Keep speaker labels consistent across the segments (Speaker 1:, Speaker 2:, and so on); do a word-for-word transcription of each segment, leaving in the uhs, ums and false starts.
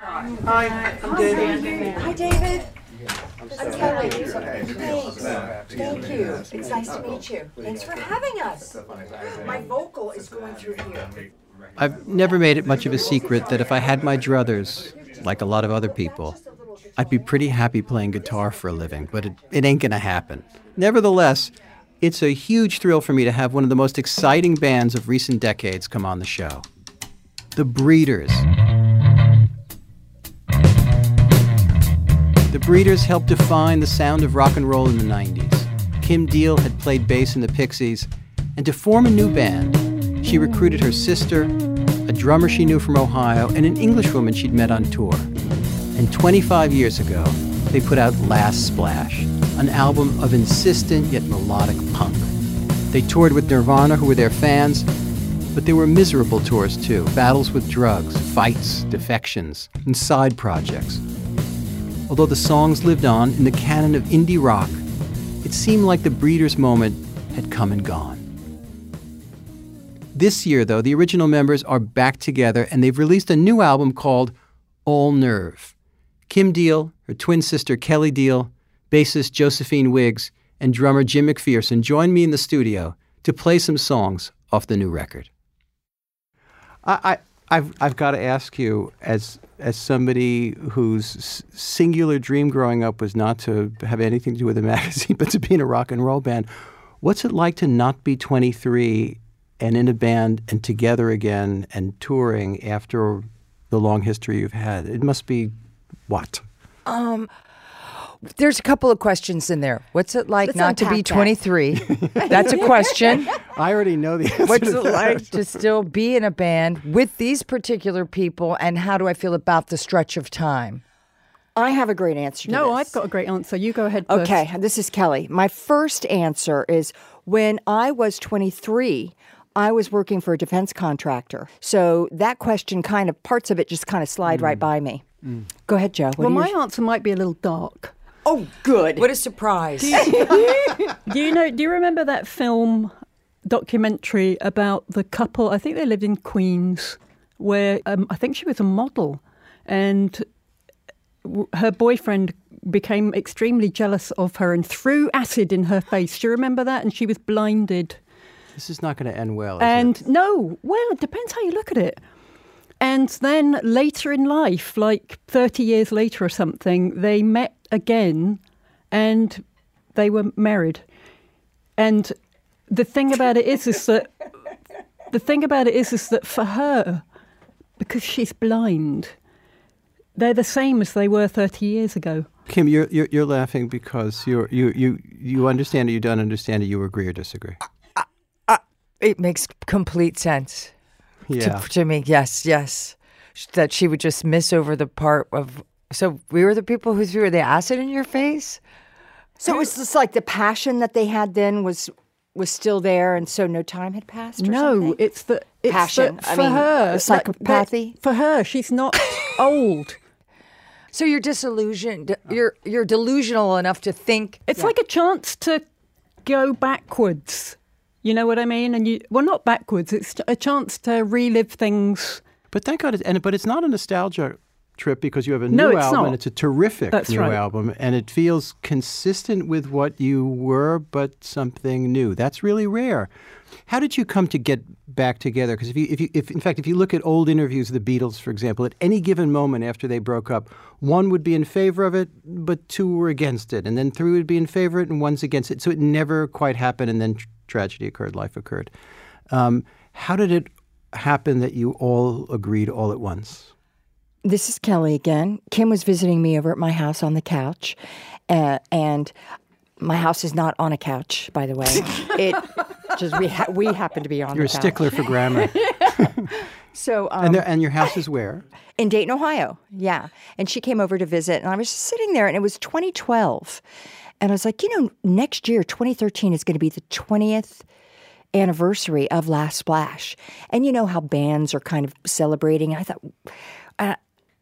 Speaker 1: Hi, I'm David.
Speaker 2: Hi, David. I'm Kelly. Thanks. Thank you. It's nice to meet you. Thanks for having us. My vocal is going through here.
Speaker 3: I've never made it much of a secret that if I had my druthers, like a lot of other people, I'd be pretty happy playing guitar for a living, but it, it ain't gonna happen. Nevertheless, it's a huge thrill for me to have one of the most exciting bands of recent decades come on the show. The Breeders. The Breeders helped define the sound of rock and roll in the nineties. Kim Deal had played bass in the Pixies, and to form a new band, she recruited her sister, a drummer she knew from Ohio, and an Englishwoman she'd met on tour. And twenty-five years ago, they put out Last Splash, an album of insistent yet melodic punk. They toured with Nirvana, who were their fans, but they were miserable tours too. Battles with drugs, fights, defections, and side projects. Although the songs lived on in the canon of indie rock, it seemed like the Breeders' moment had come and gone. This year, though, the original members are back together, and they've released a new album called All Nerve. Kim Deal, her twin sister Kelly Deal, bassist Josephine Wiggs, and drummer Jim McPherson joined me in the studio to play some songs off the new record. I, I, I've, I've got to ask you, as as somebody whose singular dream growing up was not to have anything to do with a magazine, but to be in a rock and roll band, what's it like to not be twenty-three and in a band and together again and touring after the long history you've had? It must be what?
Speaker 2: Um, there's a couple of questions in there. What's it like
Speaker 4: Let's
Speaker 2: not to be
Speaker 4: unpack that.
Speaker 2: twenty-three? That's a question.
Speaker 3: I already know the answer
Speaker 2: What's
Speaker 3: to
Speaker 2: it
Speaker 3: that.
Speaker 2: like to still be in a band with these particular people, and how do I feel about the stretch of time?
Speaker 4: I have a great answer to
Speaker 5: No,
Speaker 4: this.
Speaker 5: I've got a great answer. You go ahead first.
Speaker 4: Okay, this is Kelly. My first answer is when I was twenty-three, I was working for a defense contractor. So that question kind of, parts of it just kind of slide
Speaker 3: Mm.
Speaker 4: right by me. Mm. Go ahead, Joe. What
Speaker 5: Well,
Speaker 4: are
Speaker 5: my
Speaker 4: your-
Speaker 5: answer might be a little dark.
Speaker 4: Oh, good.
Speaker 2: What a surprise.
Speaker 5: Do you know? Do you remember that film documentary about the couple? I think they lived in Queens, where um, I think she was a model, and w- her boyfriend became extremely jealous of her and threw acid in her face. Do you remember that? And she was blinded.
Speaker 3: This is not going to end well, is
Speaker 5: And
Speaker 3: it?
Speaker 5: no, well, it depends how you look at it. And then later in life, like thirty years later or something, they met again and they were married. And the thing about it is, is that the thing about it is, is that for her, because she's blind, they're the same as they were thirty years ago.
Speaker 3: Kim, you're, you're you're laughing because you're, you you you understand it, you don't understand it, you agree or disagree.
Speaker 2: It makes complete sense
Speaker 3: Yeah.
Speaker 2: to, to me. Yes, yes. That she would just miss over the part of... So we were the people who threw the acid in your face?
Speaker 4: So it was just like the passion that they had then was was still there, and so no time had passed? Or
Speaker 5: No,
Speaker 4: something?
Speaker 5: it's the it's
Speaker 4: Passion.
Speaker 5: that
Speaker 4: I
Speaker 5: for
Speaker 4: mean,
Speaker 5: her,
Speaker 4: the
Speaker 5: that- that-
Speaker 4: psychopathy?
Speaker 5: for her, she's not old.
Speaker 2: So you're disillusioned. You're you're delusional enough to think...
Speaker 5: It's like a chance to go backwards. You know what I mean? And you, well, not backwards. It's a chance to relive things.
Speaker 3: But thank God, it, and but it's not a nostalgia trip because you have a
Speaker 5: No,
Speaker 3: new
Speaker 5: it's
Speaker 3: album
Speaker 5: not.
Speaker 3: and it's a terrific
Speaker 5: That's
Speaker 3: new
Speaker 5: right.
Speaker 3: album, and it feels consistent with what you were, but something new. That's really rare. How did you come to get back together? Because if you, if you, if in fact, if you look at old interviews of the Beatles, for example, at any given moment after they broke up, one would be in favor of it, but two were against it, and then three would be in favor of it, and one's against it. So it never quite happened, and then tr- tragedy occurred, life occurred. Um, how did it happen that you all agreed all at once?
Speaker 4: This is Kelly again. Kim was visiting me over at my house on the couch, uh, and my house is not on a couch, by the way. It just we ha- we happen to be on
Speaker 3: You're a
Speaker 4: the couch.
Speaker 3: stickler for grammar.
Speaker 4: So um,
Speaker 3: and, there, and your house is where?
Speaker 4: in Dayton, Ohio, yeah. And she came over to visit, and I was just sitting there, and it was twenty twelve, and I was like, you know, next year, twenty thirteen, is going to be the twentieth anniversary of Last Splash, and you know how bands are kind of celebrating. I thought. Uh,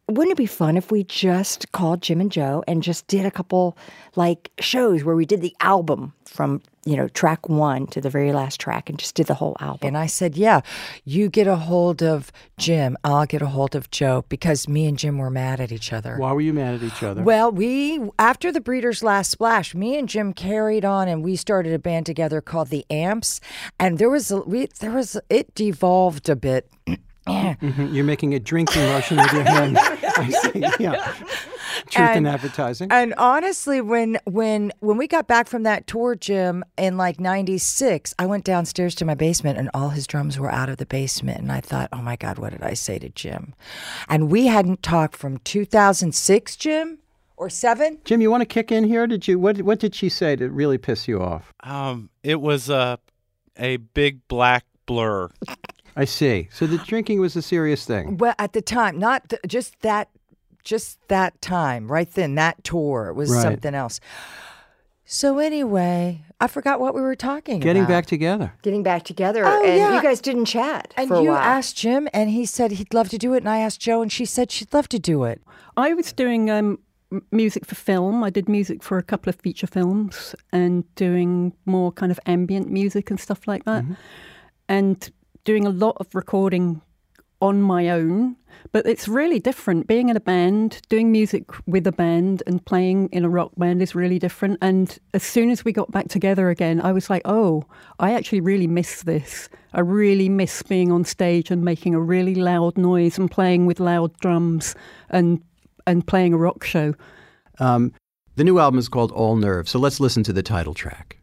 Speaker 4: wouldn't it be fun if we just called Jim and Joe and just did a couple like shows where we did the album from, you know, track one to the very last track and just did the whole album?
Speaker 2: And I said, yeah, you get a hold of Jim, I'll get a hold of Joe, because me and Jim were mad at each other.
Speaker 3: Why were you mad at each other?
Speaker 2: Well, we, after the Breeders' last splash, me and Jim carried on and we started a band together called the Amps. And there was, a, we, there was, it devolved a bit.
Speaker 3: Mm-hmm. You're making a drinking motion with your hand. I see. Yeah. Truth
Speaker 2: And-
Speaker 3: in advertising.
Speaker 2: And honestly, when when when we got back from that tour, Jim, in like ninety-six, I went downstairs to my basement and all his drums were out of the basement. And I thought, oh my God, what did I say to Jim? And we hadn't talked from two thousand six, Jim, or seven.
Speaker 3: Jim, you want to kick in here? Did you? What What did she say to really piss you off?
Speaker 1: Um, it was a a big black blur.
Speaker 3: I see. So the drinking was a serious thing.
Speaker 2: Well, at the time, not th- just that, just that time, right then, that tour. It was
Speaker 3: Right.
Speaker 2: something else. So anyway, I forgot what we were talking
Speaker 3: Getting
Speaker 2: about.
Speaker 3: back together.
Speaker 4: Getting back together,
Speaker 2: Oh,
Speaker 4: and
Speaker 2: yeah.
Speaker 4: you guys didn't chat
Speaker 2: And
Speaker 4: for a
Speaker 2: you
Speaker 4: while.
Speaker 2: asked Jim, and he said he'd love to do it. And I asked Joe, and she said she'd love to do it.
Speaker 5: I was doing um, m- music for film. I did music for a couple of feature films and doing more kind of ambient music and stuff like that. And doing a lot of recording on my own. But it's really different. Being in a band, doing music with a band and playing in a rock band is really different. And as soon as we got back together again, I was like, oh, I actually really miss this. I really miss being on stage and making a really loud noise and playing with loud drums and and playing a rock show.
Speaker 3: Um, the new album is called All Nerve. So let's listen to the title track.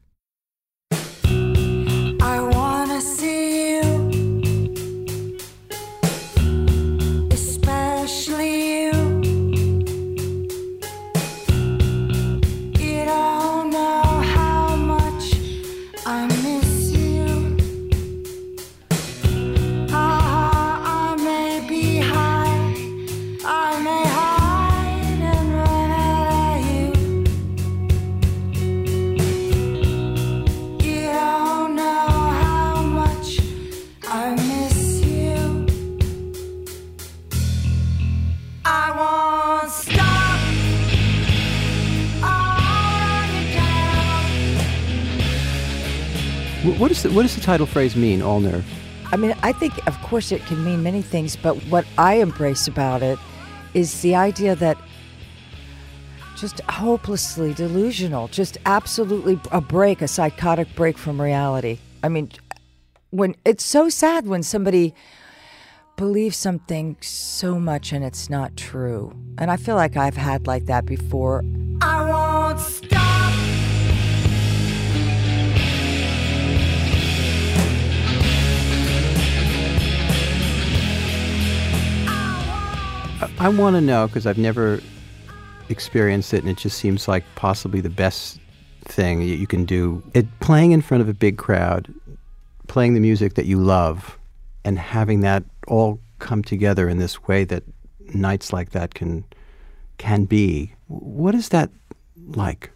Speaker 6: I wanna see you, especially you. You don't know how much I miss you. Ah, I may be high, I may hide and run at you. You don't know how much I miss you. I won't stop. I'll run you down.
Speaker 3: Wh- What, is the, what does the title phrase mean, All Nerve?
Speaker 2: I mean, I think, of course, it can mean many things, but what I embrace about it is the idea that just hopelessly delusional, just absolutely a break, a psychotic break from reality. I mean, when it's so sad when somebody believes something so much and it's not true. And I feel like I've had like that before.
Speaker 6: I won't stop.
Speaker 3: I, I want to know, because I've never experienced it, and it just seems like possibly the best thing you, you can do. It playing in front of a big crowd, playing the music that you love, and having that all come together in this way that nights like that can can be. What is that like?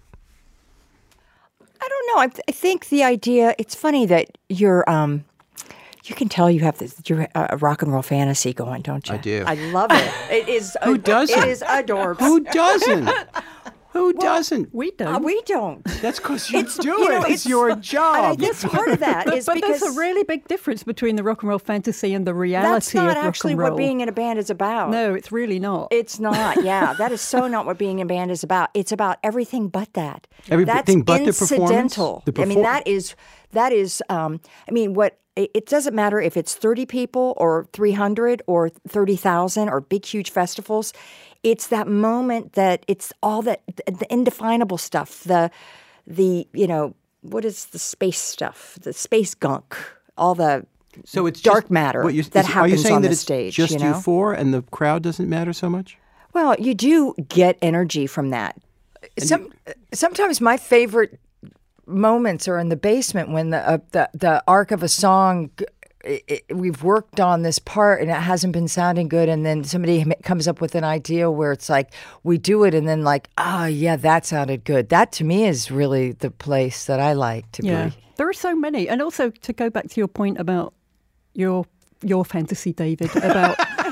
Speaker 4: I don't know. I, th- I think the idea, it's funny that you're, um, you can tell you have this, you're a, a rock and roll fantasy going, don't you?
Speaker 3: I do.
Speaker 4: I love it. It is.
Speaker 3: Who doesn't?
Speaker 4: It is adorable.
Speaker 3: Who doesn't? Who doesn't?
Speaker 5: We don't.
Speaker 4: Uh, we don't.
Speaker 3: That's because you
Speaker 4: It's-
Speaker 3: do
Speaker 4: you
Speaker 3: it.
Speaker 4: know,
Speaker 3: it's,
Speaker 4: it's-
Speaker 3: your
Speaker 4: And I
Speaker 3: job.
Speaker 4: guess part of that
Speaker 5: but
Speaker 4: is
Speaker 5: but
Speaker 4: because
Speaker 5: there's a really big difference between the rock and roll fantasy and the
Speaker 4: that's
Speaker 5: reality
Speaker 4: not
Speaker 5: of rock
Speaker 4: actually
Speaker 5: and roll.
Speaker 4: what being in a band is about.
Speaker 5: No, it's really not.
Speaker 4: It's not. Yeah, that is so not what being in a band is about. It's about everything but that.
Speaker 3: Everything
Speaker 4: That's
Speaker 3: but the performance?
Speaker 4: incidental.
Speaker 3: The
Speaker 4: I mean,
Speaker 3: perfor-
Speaker 4: that is that is. Um, I mean, what it it doesn't matter if it's thirty people or three hundred or thirty thousand or big huge festivals. It's that moment that it's all that the indefinable stuff. The the you know what is the space stuff? The space gunk. All the
Speaker 3: So it's
Speaker 4: dark
Speaker 3: just,
Speaker 4: matter
Speaker 3: what you,
Speaker 4: that
Speaker 3: is, Are you
Speaker 4: happens
Speaker 3: saying
Speaker 4: on
Speaker 3: that
Speaker 4: the
Speaker 3: it's
Speaker 4: stage,
Speaker 3: just
Speaker 4: you know?
Speaker 3: four, and the crowd doesn't matter so much?
Speaker 4: Well, you do get energy from that.
Speaker 2: Some, sometimes my favorite moments are in the basement when the uh, the, the arc of a song, it, it, we've worked on this part and it hasn't been sounding good, and then somebody m- comes up with an idea where it's like we do it and then like, oh yeah, that sounded good. That to me is really the place that I like to
Speaker 5: yeah,
Speaker 2: be.
Speaker 5: there are so many. And also to go back to your point about your your fantasy, David, about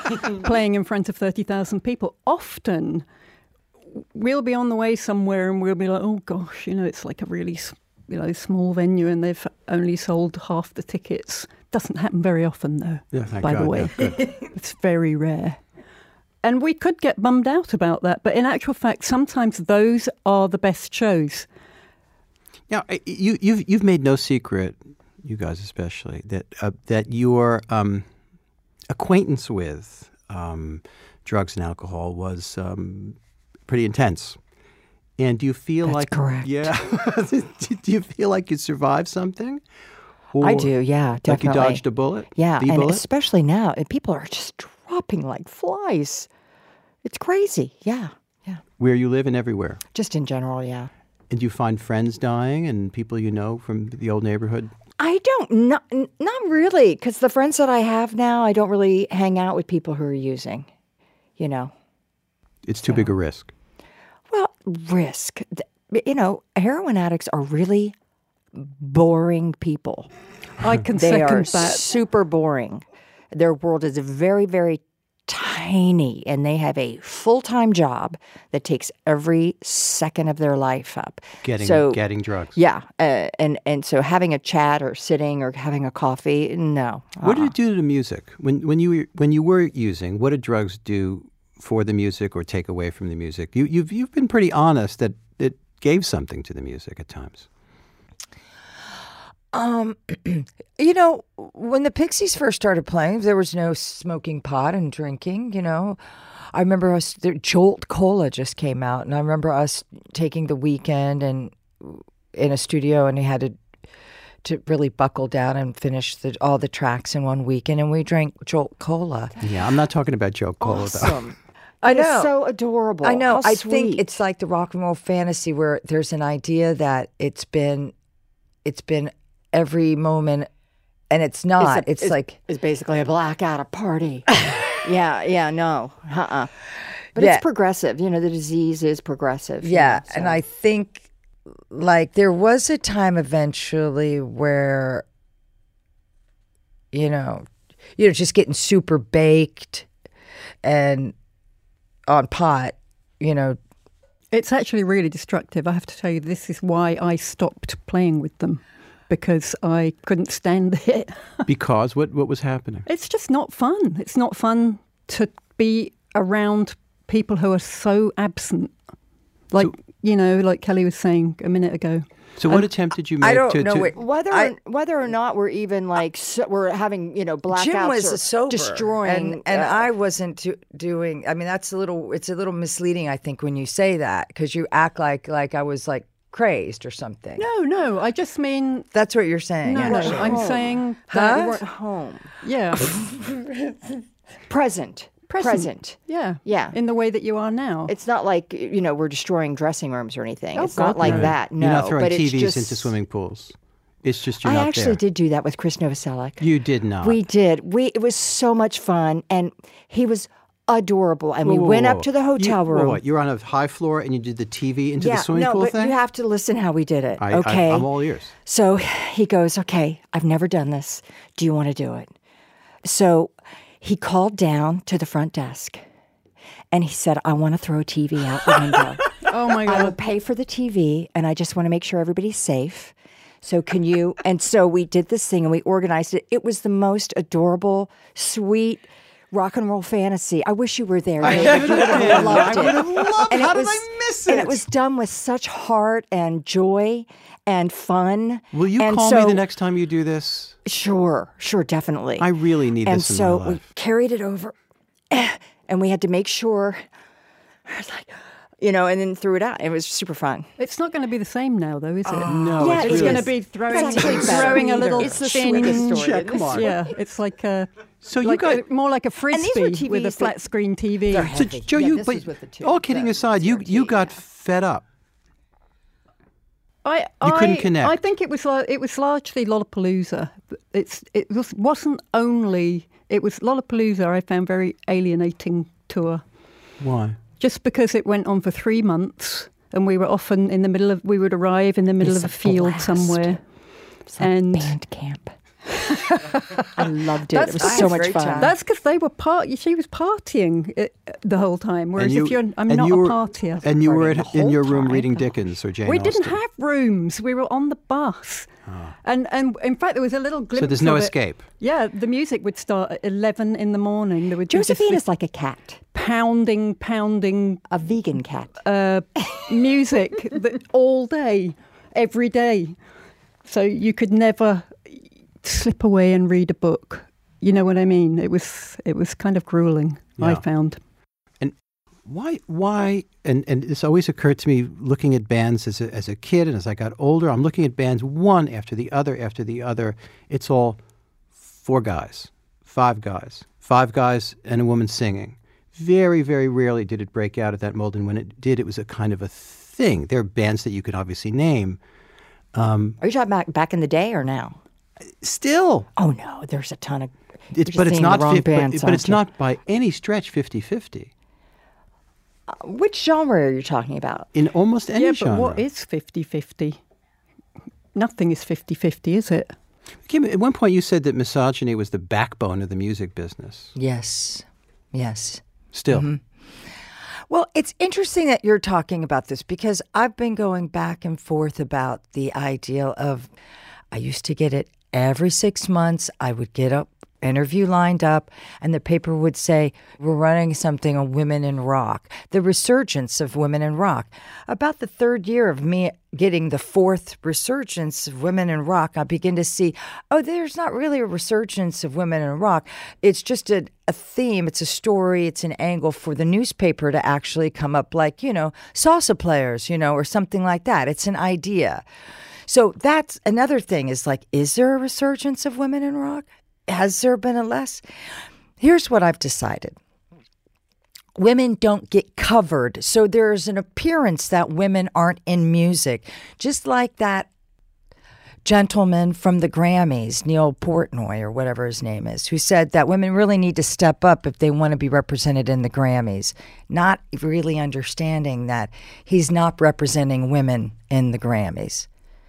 Speaker 5: playing in front of thirty thousand people. Often, we'll be on the way somewhere and we'll be like, oh gosh, you know, it's like a really, you know, small venue and they've only sold half the tickets. Doesn't happen very often, though,
Speaker 3: Yeah, thank
Speaker 5: by
Speaker 3: God.
Speaker 5: the way.
Speaker 3: Yeah, good.
Speaker 5: It's very rare. And we could get bummed out about that. But in actual fact, sometimes those are the best shows.
Speaker 3: Now, I- you, you've you've made no secret, you guys especially, that uh, that your um, acquaintance with um, drugs and alcohol was um, pretty intense. And do you feel
Speaker 4: That's
Speaker 3: like
Speaker 4: correct.
Speaker 3: Yeah, do you feel like you survived something?
Speaker 4: I
Speaker 3: Or
Speaker 4: do, yeah,
Speaker 3: Like you
Speaker 4: definitely.
Speaker 3: dodged a bullet?
Speaker 4: Yeah,
Speaker 3: The
Speaker 4: and
Speaker 3: bullet?
Speaker 4: especially now, and people are just dropping like flies. It's crazy. Yeah, yeah.
Speaker 3: Where you live and everywhere.
Speaker 4: Just in general, yeah.
Speaker 3: And you find friends dying and people you know from the old neighborhood?
Speaker 4: I don't, not, not really, because the friends that I have now, I don't really hang out with people who are using, you know.
Speaker 3: It's too big a risk.
Speaker 4: Well, risk. Th- You know, heroin addicts are really boring people.
Speaker 5: I can
Speaker 4: They
Speaker 5: second
Speaker 4: are
Speaker 5: that.
Speaker 4: super boring. Their world is very, very tiny, and they have a full-time job that takes every second of their life up.
Speaker 3: Getting
Speaker 4: so,
Speaker 3: getting drugs.
Speaker 4: yeah, uh, and and so having a chat or sitting or having a coffee, no.
Speaker 3: What did
Speaker 4: uh-uh.
Speaker 3: it do to the music when when you were, when you were using? What did drugs do for the music or take away from the music? You you've you've been pretty honest that it gave something to the music at times.
Speaker 2: Um, you know, when the Pixies first started playing, there was no smoking pot and drinking, you know. I remember us, the Jolt Cola just came out, and I remember us taking the weekend and in a studio, and he had to to really buckle down and finish the, all the tracks in one weekend, and we drank Jolt Cola.
Speaker 3: Yeah, I'm not talking about Joe Cola though.
Speaker 4: Awesome.
Speaker 2: I
Speaker 4: That is
Speaker 2: know.
Speaker 4: so adorable.
Speaker 2: I know.
Speaker 4: How
Speaker 2: I think
Speaker 4: sweet.
Speaker 2: it's like the rock and roll fantasy where there's an idea that it's been, it's been every moment, and it's not.
Speaker 4: a-
Speaker 2: It's, like
Speaker 4: it's basically a blackout, a party. yeah, yeah, no, uh-uh. But
Speaker 2: Yeah.
Speaker 4: it's progressive. You know, the disease is progressive. you
Speaker 2: yeah,
Speaker 4: know,
Speaker 2: and
Speaker 4: so.
Speaker 2: I think like there was a time eventually where, you know, you know, just getting super baked and on pot, you know.
Speaker 5: It's actually really destructive. I have to tell you, this is why I stopped playing with them, because I couldn't stand it.
Speaker 3: Because what what was happening?
Speaker 5: It's just not fun. It's not fun to be around people who are so absent. Like, you know, like Kelly was saying a minute ago.
Speaker 3: So what attempt did you make
Speaker 2: I don't
Speaker 3: to,
Speaker 2: know.
Speaker 3: to
Speaker 2: Wait,
Speaker 4: Whether
Speaker 2: I-
Speaker 4: whether or not we're even like so, we're having you know blackouts
Speaker 2: Jim
Speaker 4: or
Speaker 2: was sober,
Speaker 4: destroying,
Speaker 2: and, and
Speaker 4: uh,
Speaker 2: I wasn't do, doing. I mean, that's a little. It's a little misleading, I think, when you say that, because you act like like I was like crazed or something.
Speaker 5: No, no, I just mean,
Speaker 2: That's what you're saying.
Speaker 5: no, no,
Speaker 2: actually.
Speaker 5: I'm
Speaker 4: Home.
Speaker 5: saying
Speaker 4: we
Speaker 5: that,
Speaker 4: weren't home.
Speaker 5: yeah,
Speaker 4: Present,
Speaker 5: Present.
Speaker 4: present.
Speaker 5: yeah,
Speaker 4: Yeah.
Speaker 5: in the way that you are now.
Speaker 4: It's not like you know we're destroying dressing rooms or anything.
Speaker 5: Oh,
Speaker 4: it's
Speaker 5: God,
Speaker 4: not like
Speaker 5: no.
Speaker 4: that. No,
Speaker 3: You're not throwing
Speaker 4: but
Speaker 3: T
Speaker 4: it's
Speaker 3: Vs
Speaker 4: just,
Speaker 3: into swimming pools. It's just you're
Speaker 4: I
Speaker 3: not
Speaker 4: actually
Speaker 3: there.
Speaker 4: did do that with Chris Novoselic.
Speaker 3: You did not.
Speaker 4: We did. We it was so much fun, and he was adorable. And we
Speaker 3: Whoa, whoa,
Speaker 4: went
Speaker 3: whoa.
Speaker 4: up to the hotel
Speaker 3: you,
Speaker 4: room.
Speaker 3: Whoa, what? You're on a high floor and you did the T V into
Speaker 4: yeah,
Speaker 3: the swimming
Speaker 4: no,
Speaker 3: pool
Speaker 4: but
Speaker 3: thing?
Speaker 4: you have to listen how we did it.
Speaker 3: I,
Speaker 4: okay,
Speaker 3: I, I'm all ears.
Speaker 4: So he goes, okay, I've never done this. Do you want to do it? So he called down to the front desk and he said, I want to throw a T V out the window.
Speaker 5: Oh my
Speaker 4: I will
Speaker 5: God.
Speaker 4: pay for the T V and I just want to make sure everybody's safe. So can you? And so we did this thing and we organized it. It was the most adorable, sweet rock and roll fantasy. I wish you were there. David. You would have loved it.
Speaker 3: I would have loved
Speaker 4: And
Speaker 3: How
Speaker 4: it was,
Speaker 3: did I miss
Speaker 4: And
Speaker 3: it?
Speaker 4: it was done with such heart and joy and fun.
Speaker 3: Will you
Speaker 4: and
Speaker 3: call
Speaker 4: so,
Speaker 3: me the next time you do this?
Speaker 4: Sure, sure, definitely.
Speaker 3: I really need
Speaker 4: and
Speaker 3: this in
Speaker 4: so
Speaker 3: my
Speaker 4: we
Speaker 3: life.
Speaker 4: carried it over, and we had to make sure. I was like, you know, and then threw it out. It was super fun.
Speaker 5: It's not going to be the same now, though, is it?
Speaker 3: No,
Speaker 4: Yeah,
Speaker 3: it's,
Speaker 4: it's
Speaker 5: It's
Speaker 3: really,
Speaker 5: going to be throwing,
Speaker 4: It's actually better.
Speaker 5: throwing a little
Speaker 4: It's the
Speaker 5: thin.
Speaker 4: sweetest story.
Speaker 3: Yeah, come on.
Speaker 5: Yeah, it's like a,
Speaker 3: So you
Speaker 5: like
Speaker 3: got-
Speaker 5: a- more like a
Speaker 4: these were
Speaker 5: frisbee with a
Speaker 4: T Vs that-
Speaker 5: flat screen T V.
Speaker 4: They're
Speaker 3: So,
Speaker 4: heavy.
Speaker 3: Joe,
Speaker 4: Yeah,
Speaker 3: you,
Speaker 4: this
Speaker 3: but
Speaker 4: was with the two-
Speaker 3: all kidding
Speaker 4: the
Speaker 3: aside, you,
Speaker 4: C R T,
Speaker 3: you got
Speaker 4: yeah.
Speaker 3: fed up.
Speaker 5: I,
Speaker 3: You
Speaker 5: I,
Speaker 3: couldn't connect.
Speaker 5: I think it was like, it was largely Lollapalooza. It's it was wasn't only it was Lollapalooza. I found very alienating tour
Speaker 3: Why?
Speaker 5: just because it went on for three months and we were often in the middle of we would arrive in the middle
Speaker 4: It's
Speaker 5: of a
Speaker 4: a
Speaker 5: field
Speaker 4: blast.
Speaker 5: somewhere.
Speaker 4: It's like
Speaker 5: And-
Speaker 4: band camp. I loved it.
Speaker 5: That's-
Speaker 4: it was
Speaker 5: I
Speaker 4: so
Speaker 5: had
Speaker 4: much great fun. time.
Speaker 5: That's because they were part. She was partying uh, the whole time. Whereas
Speaker 3: you-
Speaker 5: if you're, I'm
Speaker 3: and
Speaker 5: not
Speaker 3: you
Speaker 5: a
Speaker 3: were-
Speaker 5: partier.
Speaker 3: And you were
Speaker 5: The
Speaker 3: at, in
Speaker 5: whole
Speaker 3: your room
Speaker 5: time.
Speaker 3: reading Dickens or Jane
Speaker 5: We didn't
Speaker 3: Austen.
Speaker 5: have rooms. We were on the bus. And and in fact, there was a little glimpse.
Speaker 3: So there's no
Speaker 5: of it.
Speaker 3: escape.
Speaker 5: Yeah, the music would start at eleven in the morning. There would be just
Speaker 4: Josephine
Speaker 5: this
Speaker 4: is like a cat,
Speaker 5: pounding, pounding
Speaker 4: a vegan cat.
Speaker 5: uh, music that, all day, every day. So you could never slip away and read a book. You know what I mean? It was it was kind of grueling, I
Speaker 3: Yeah.
Speaker 5: found.
Speaker 3: Why, why, and, and this always occurred to me looking at bands as a, as a kid and as I got older, I'm looking at bands one after the other after the other. It's all four guys, five guys, five guys and a woman singing. Very, very rarely did it break out of that mold. And when it did, it was a kind of a thing. There are bands that you could obviously name. Um,
Speaker 4: Are you talking about back in the day or now?
Speaker 3: still,
Speaker 4: Oh no, there's a ton of.
Speaker 3: it's,
Speaker 4: You're just
Speaker 3: but it's
Speaker 4: thinking
Speaker 3: not,
Speaker 4: the wrong
Speaker 3: fif- but,
Speaker 4: bands,
Speaker 3: but it's
Speaker 4: aren't you?
Speaker 3: not by any stretch fifty-fifty.
Speaker 4: Which genre are you talking about?
Speaker 3: In almost any
Speaker 5: yeah,
Speaker 3: genre.
Speaker 5: but what is fifty-fifty? Nothing is fifty-fifty, is it?
Speaker 3: Kim, at one point you said that misogyny was the backbone of the music business.
Speaker 2: Yes. Yes.
Speaker 3: Still.
Speaker 2: Mm-hmm. Well, it's interesting that you're talking about this because I've been going back and forth about the idea of, I used to get it every six months. I would get a interview lined up and the paper would say, we're running something on women in rock, the resurgence of women in rock. About the third year of me getting the fourth resurgence of women in rock, I begin to see, oh, there's not really a resurgence of women in rock. It's just a, a theme, it's a story, it's an angle for the newspaper to actually come up like, you know, salsa players, you know, or something like that. It's an idea. So that's another thing is like, is there a resurgence of women in rock? Has there been a less? Here's what I've decided. Women don't get covered, so there's an appearance that women aren't in music. Just like that gentleman from the Grammys, Neil Portnoy or whatever his name is, who said that women really need to step up if they want to be represented in the Grammys, not really understanding that he's not representing women in the Grammys,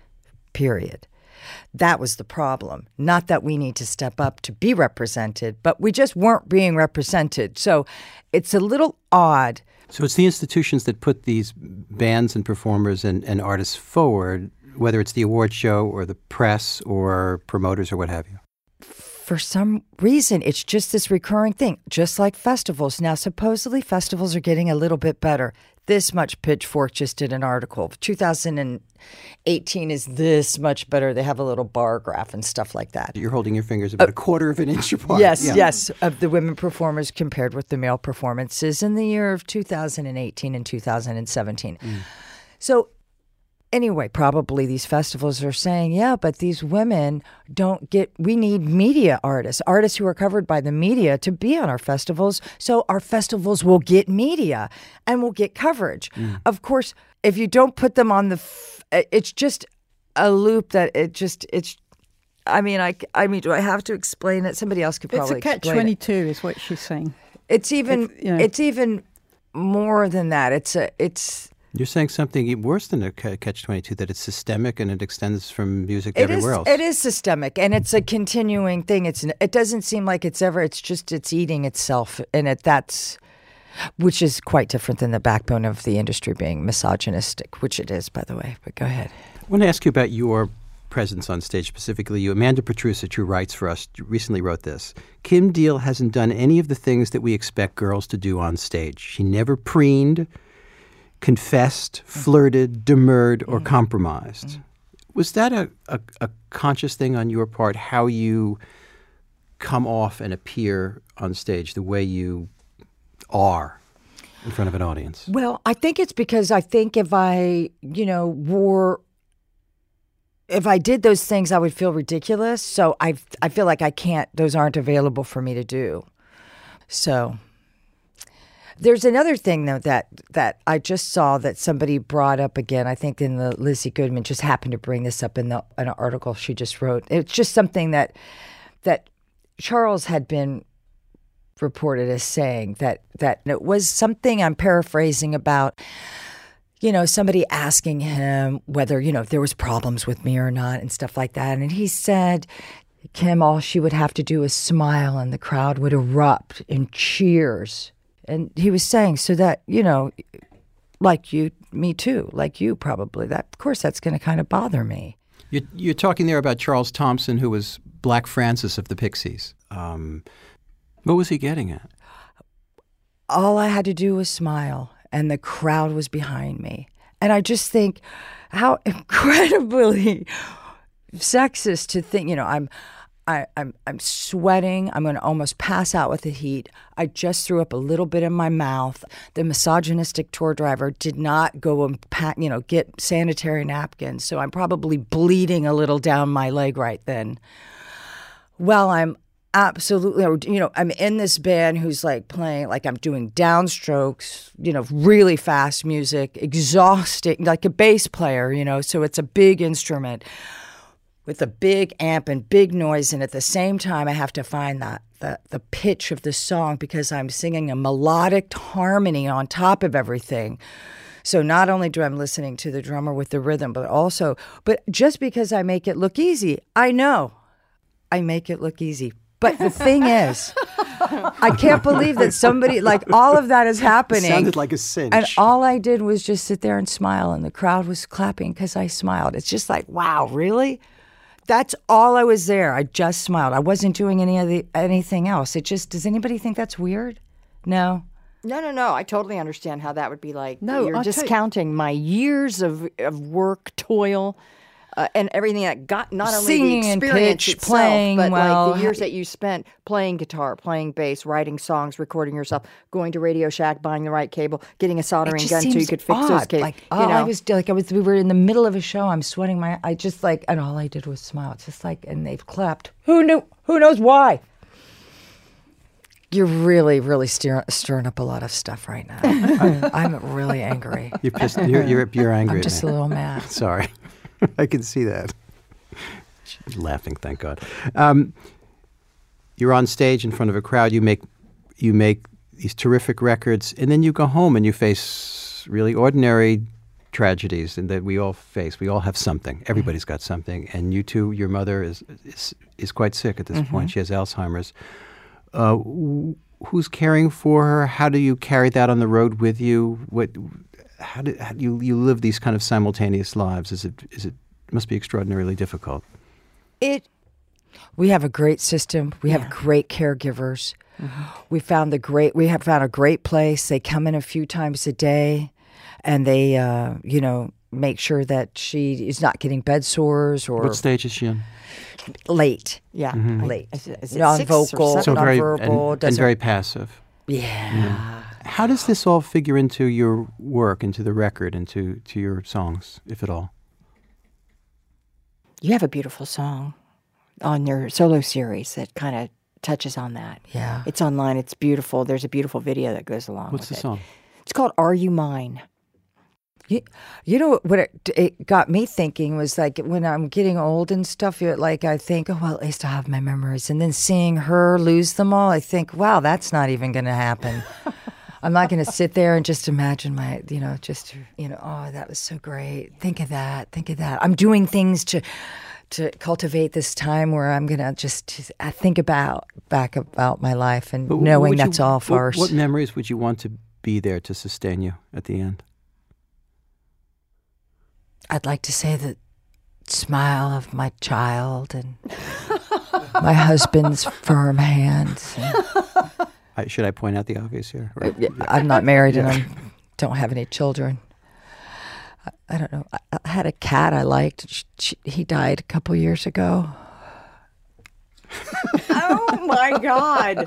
Speaker 2: period. That was the problem. Not that we need to step up to be represented, but we just weren't being represented. So it's a little odd.
Speaker 3: So it's the institutions that put these bands and performers and, and artists forward, whether it's the award show or the press or promoters or what have you.
Speaker 2: For some reason, it's just this recurring thing, just like festivals. Now, supposedly festivals are getting a little bit better. This much, Pitchfork just did an article. two thousand eighteen is this much better. They have a little bar graph and stuff like that.
Speaker 3: You're holding your fingers about a quarter of an inch apart.
Speaker 2: Yes,
Speaker 3: Yeah.
Speaker 2: yes, of the women performers compared with the male performances in the year of two thousand eighteen and two thousand seventeen.
Speaker 3: Mm.
Speaker 2: So anyway, probably these festivals are saying, yeah, but these women don't get, we need media artists, artists who are covered by the media to be on our festivals. So our festivals will get media and will get coverage.
Speaker 3: Mm.
Speaker 2: Of course, if you don't put them on the, f- it's just a loop that it just, it's, I mean, I, I mean, do I have to explain it? Somebody else could
Speaker 5: It's
Speaker 2: probably
Speaker 5: a catch
Speaker 2: explain it.
Speaker 5: twenty-two, is what she's saying.
Speaker 2: It's even,
Speaker 5: It's- yeah.
Speaker 2: it's even more than that. It's a, it's,
Speaker 3: You're saying something e- worse than a ca- catch twenty-two, that it's systemic and it extends from music to
Speaker 2: It is,
Speaker 3: everywhere else.
Speaker 2: it is systemic, and it's a continuing thing. It's it doesn't seem like it's ever. It's just it's eating itself, and it that's which is quite different than the backbone of the industry being misogynistic, which it is, by the way. But go ahead.
Speaker 3: I want to ask you about your presence on stage, specifically you. Amanda Petrusich, who writes for us, recently wrote this. Kim Deal hasn't done any of the things that we expect girls to do on stage. She never preened, confessed, flirted, demurred, or compromised. Was that a, a, a conscious thing on your part, how you come off and appear on stage, the way you are in front of an audience?
Speaker 2: Well, I think it's because I think if I, you know, wore, if I did those things, I would feel ridiculous. So I, I feel like I can't, those aren't available for me to do. So there's another thing, though, that, that I just saw that somebody brought up again. I think in the Lizzie Goodman just happened to bring this up in the in an article she just wrote. It's just something that that Charles had been reported as saying that that it was something, I'm paraphrasing, about, you know, somebody asking him whether, you know, if there was problems with me or not and stuff like that. And he said, Kim, all she would have to do is smile and the crowd would erupt in cheers. And he was saying, so that, you know, like you, me too, like you probably, that of course that's going to kind of bother me.
Speaker 3: You're, you're talking there about Charles Thompson, who was Black Francis of the Pixies. Um, what was he getting at?
Speaker 2: All I had to do was smile, and the crowd was behind me. And I just think how incredibly sexist to think, you know, I'm I, I'm I'm sweating. I'm going to almost pass out with the heat. I just threw up a little bit in my mouth. The misogynistic tour driver did not go and pack, you know, get sanitary napkins. So I'm probably bleeding a little down my leg right then. Well, I'm absolutely, you know, I'm in this band who's like playing, like I'm doing downstrokes, you know, really fast music, exhausting, like a bass player, you know, so it's a big instrument with a big amp and big noise, and at the same time I have to find that the, the pitch of the song because I'm singing a melodic harmony on top of everything. So not only do I'm listening to the drummer with the rhythm, but also, but just because I make it look easy, I know I make it look easy. But the thing is, I can't believe that somebody, like all of that is happening.
Speaker 3: It sounded like a cinch.
Speaker 2: And all I did was just sit there and smile, and the crowd was clapping because I smiled. It's just like, wow, really? That's all I was there. I just smiled. I wasn't doing any of the anything else. It just, does anybody think that's weird? No.
Speaker 4: No, no, no. I totally understand how that would be like.
Speaker 5: No,
Speaker 4: you're
Speaker 5: I'll tell you-
Speaker 4: discounting my years of, of work, toil, uh, and everything that got not only
Speaker 2: Singing
Speaker 4: the
Speaker 2: and
Speaker 4: experience
Speaker 2: pitch,
Speaker 4: itself,
Speaker 2: playing
Speaker 4: but
Speaker 2: well.
Speaker 4: like the years that you spent playing guitar, playing bass, writing songs, recording yourself, going to Radio Shack, buying the right cable, getting a soldering
Speaker 2: It just
Speaker 4: gun so you
Speaker 2: seems
Speaker 4: could fix
Speaker 2: odd.
Speaker 4: those cables.
Speaker 2: Like,
Speaker 4: you
Speaker 2: all
Speaker 4: know.
Speaker 2: I was like, I was. We were in the middle of a show. I'm sweating my. I just like, and all I did was smile. It's just like, and they've clapped. Who knew? Who knows why? You're really, really stir, stirring up a lot of stuff right now. I'm really angry.
Speaker 3: You're pissed. You're, you're, you're angry
Speaker 2: I'm
Speaker 3: at
Speaker 2: just a
Speaker 3: me.
Speaker 2: little mad.
Speaker 3: Sorry. I can see that. She's laughing, thank God. Um, you're on stage in front of a crowd. You make you make these terrific records, and then you go home and you face really ordinary tragedies, and that we all face. We all have something. Everybody's got something. And you too, your mother is is, is quite sick at this mm-hmm. point. She has Alzheimer's. Uh, who's caring for her? How do you carry that on the road with you? What? How do, how do you you live these kind of simultaneous lives? Is it is it, it must be extraordinarily difficult.
Speaker 2: It. We have a great system. We
Speaker 4: Yeah.
Speaker 2: have great caregivers. Mm-hmm. We found the great. We have found a great place. They come in a few times a day, and they, uh, you know, make sure that she is not getting bed sores or
Speaker 3: What stage is she in?
Speaker 2: late.
Speaker 4: yeah,
Speaker 3: Mm-hmm.
Speaker 2: Late.
Speaker 4: Is it, is it
Speaker 2: Non-vocal.
Speaker 4: six or
Speaker 3: So
Speaker 4: seven?
Speaker 3: very
Speaker 2: nonverbal,
Speaker 3: and, and
Speaker 2: doesn't-
Speaker 3: very passive.
Speaker 2: Yeah.
Speaker 3: How does this all figure into your work, into the record, into to your songs, if at all?
Speaker 4: You have a beautiful song on your solo series that kind of touches on that.
Speaker 2: Yeah.
Speaker 4: It's online. It's beautiful. There's a beautiful video that goes along
Speaker 3: What's
Speaker 4: with
Speaker 3: the
Speaker 4: it.
Speaker 3: song?
Speaker 4: It's called "Are You Mine?"
Speaker 2: You, you know what it, it got me thinking was like when I'm getting old and stuff, it, like I think, oh, well, at least I have my memories. And then seeing her lose them all, I think, wow, that's not even going to happen. I'm not going to sit there and just imagine my, you know, just, you know, oh, that was so great. Think of that. Think of that. I'm doing things to to cultivate this time where I'm going to just I think about back about my life and
Speaker 3: But what
Speaker 2: knowing
Speaker 3: would you-
Speaker 2: that's all
Speaker 3: what-
Speaker 2: farce.
Speaker 3: What memories would you want to be there to sustain you at the end?
Speaker 2: I'd like to say the smile of my child and my husband's firm hands. And
Speaker 3: I, should I point out the obvious here? Or-
Speaker 2: I'm not married and I don't have any children. I, I don't know. I, I had a cat I liked. She, she, he died a couple years ago.
Speaker 4: Oh my God!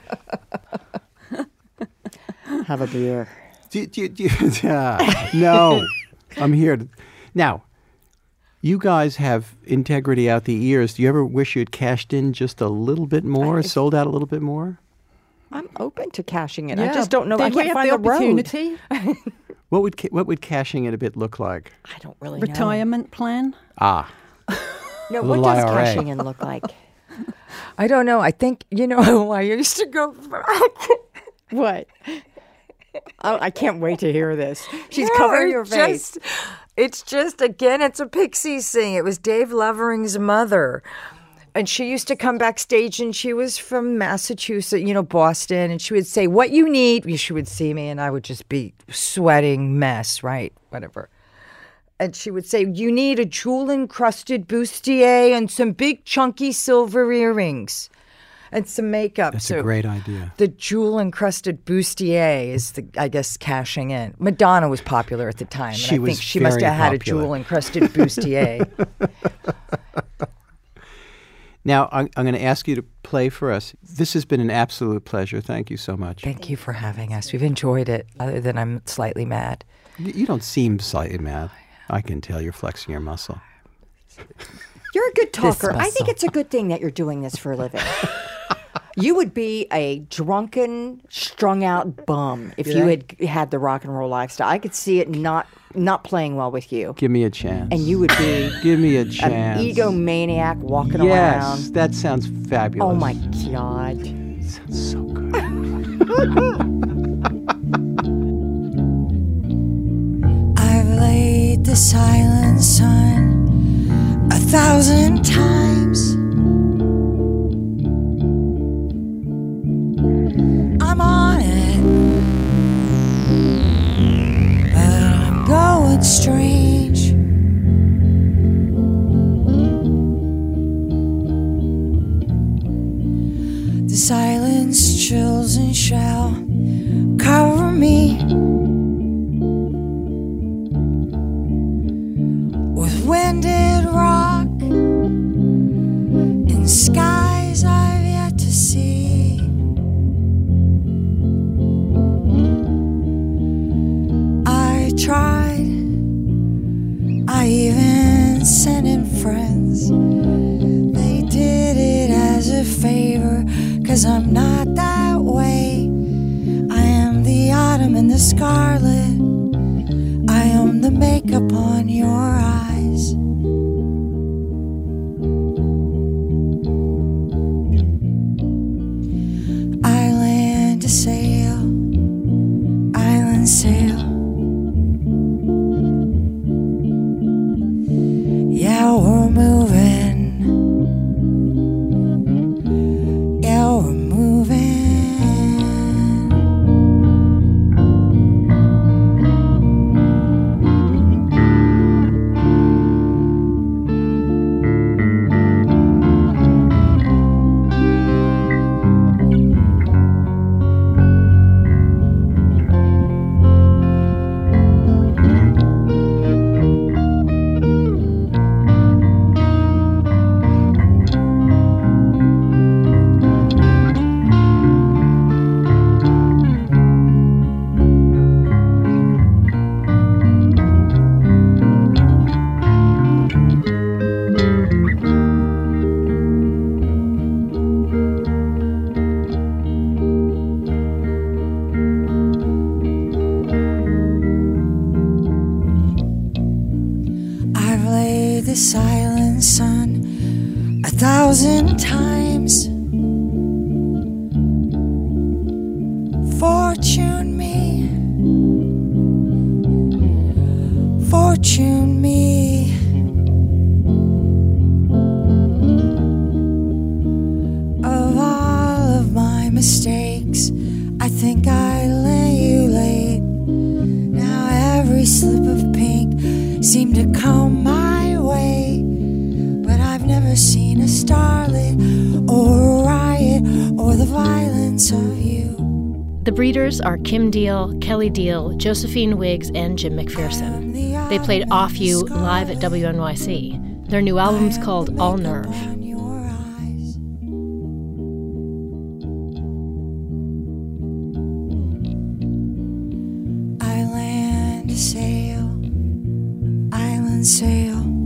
Speaker 4: Have a beer.
Speaker 3: Do, do, do, uh, no, I'm here. To, now, you guys have integrity out the ears. Do you ever wish you had cashed in just a little bit more,
Speaker 4: I-
Speaker 3: sold out a little bit more?
Speaker 4: I'm open to cashing in. I
Speaker 5: Yeah,
Speaker 4: just don't know.
Speaker 5: did
Speaker 4: I
Speaker 5: we
Speaker 4: can't
Speaker 5: have
Speaker 4: find
Speaker 5: the
Speaker 4: the, road.
Speaker 5: opportunity?
Speaker 3: What would ca- what would cashing in a bit look like?
Speaker 4: I don't really
Speaker 5: Retirement plan?
Speaker 3: Ah,
Speaker 4: know. No,
Speaker 3: A
Speaker 4: what
Speaker 3: little
Speaker 4: does
Speaker 3: I R A.
Speaker 4: cashing in look like?
Speaker 2: I don't know. I think, you know, I used to go.
Speaker 4: What? Oh, I can't wait to hear this. She's
Speaker 2: No,
Speaker 4: covering her
Speaker 2: it's
Speaker 4: face.
Speaker 2: just- it's just, again, it's a Pixies thing. It was Dave Lovering's mother. And she used to come backstage, and she was from Massachusetts, you know, Boston. And she would say, "What you need?" She would see me, and I would just be sweating mess, right? Whatever. And she would say, "You need a jewel-encrusted bustier and some big chunky silver earrings and some makeup."
Speaker 3: That's
Speaker 2: so
Speaker 3: a great idea.
Speaker 2: The jewel-encrusted bustier is, the, I guess, cashing in. Madonna was popular at the time, and
Speaker 3: She
Speaker 2: I
Speaker 3: was
Speaker 2: think she must
Speaker 3: very
Speaker 2: have had
Speaker 3: popular.
Speaker 2: a jewel-encrusted bustier.
Speaker 3: Now, I'm, I'm going to ask you to play for us. This has been an absolute pleasure. Thank you so much.
Speaker 2: Thank you for having us. We've enjoyed it, other than I'm slightly mad.
Speaker 3: You, you don't seem slightly mad. I can tell you're flexing your muscle.
Speaker 4: You're a good talker. I think
Speaker 2: muscle.
Speaker 4: it's a good thing that you're doing this for a living. You would be a drunken, strung out bum if you had had the rock and roll lifestyle. I could see it not not playing well with you.
Speaker 3: Give me a chance.
Speaker 4: And you would be
Speaker 3: Give me a
Speaker 4: an
Speaker 3: chance.
Speaker 4: egomaniac walking
Speaker 3: Yes,
Speaker 4: around.
Speaker 3: that sounds fabulous.
Speaker 4: Oh my God.
Speaker 3: Sounds so good.
Speaker 6: I've laid the silent sun a thousand times. I'm on it, but I'm going strange. The silence chills and shall cover me with winded rock in skies I've yet to see. I tried, I even sent in friends. They did it as a favor, 'cause I'm not that way. I am the autumn and the scarlet. I am the makeup on your eyes. Island to sail, island sail. Yeah, we're moving. Yeah, we're moving. I've laid the silent sun a thousand times. Fortune me, fortune me. Of all of my mistakes, I think I lay you late. Now every slip of pink seemed to come my way, but I've never seen a starlet or a riot or the violence of you.
Speaker 7: The Breeders are Kim Deal, Kelly Deal, Josephine Wiggs, and Jim McPherson. They played Off You live at W N Y C. Their new album's called All Nerve.
Speaker 6: On your eyes. Island sail, island sail.